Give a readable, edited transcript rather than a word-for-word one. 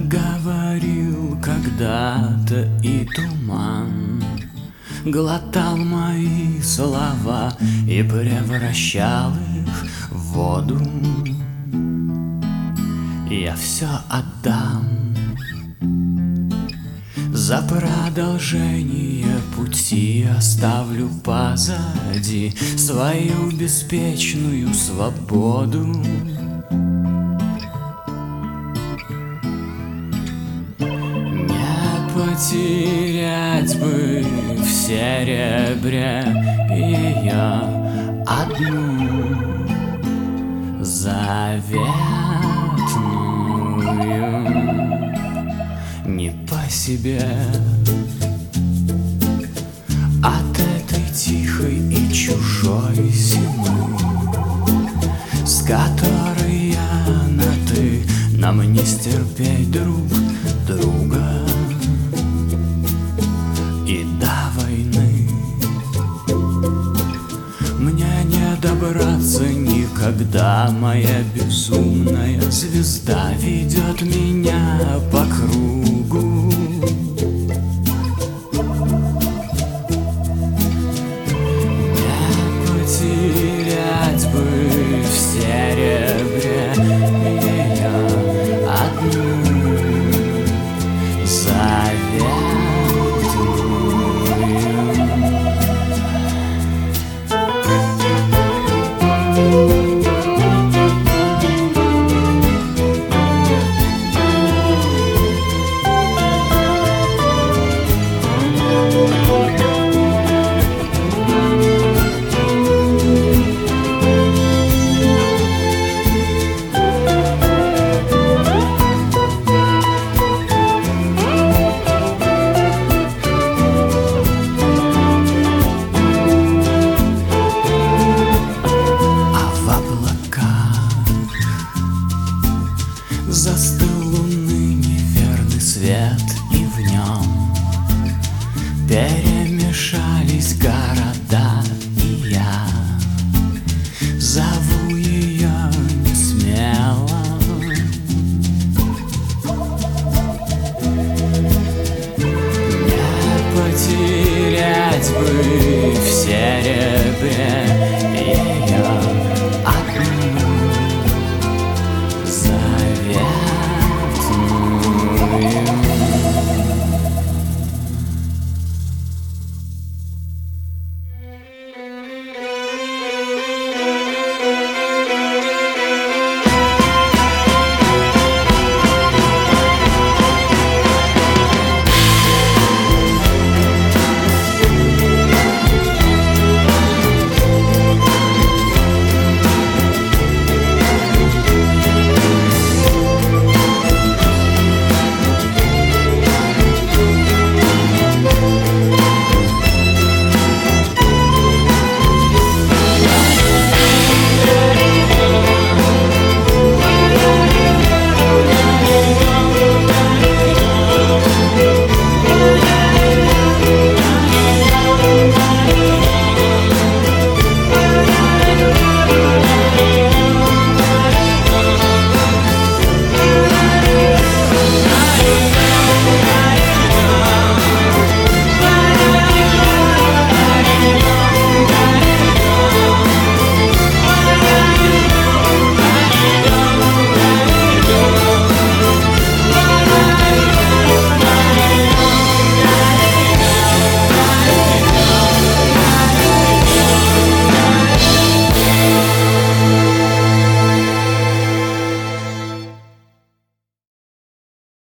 говорил когда-то, и туман глотал мои слова и превращал их в воду. Я все отдам за продолжение пути, оставлю позади свою беспечную свободу. Не потерять бы в серебре ее одну заветную, не по себе от этой тихой и чужой зимы, с которой я на ты, нам не стерпеть друг друга и до войны. Мне не добраться никогда, моя безумная звезда ведет меня по кругу. Не потерять бы в серебре ее одну заветную. Застыл луны неверный свет, и в нем перемешались города, и я зову ее не смело. Не потерять бы в серебре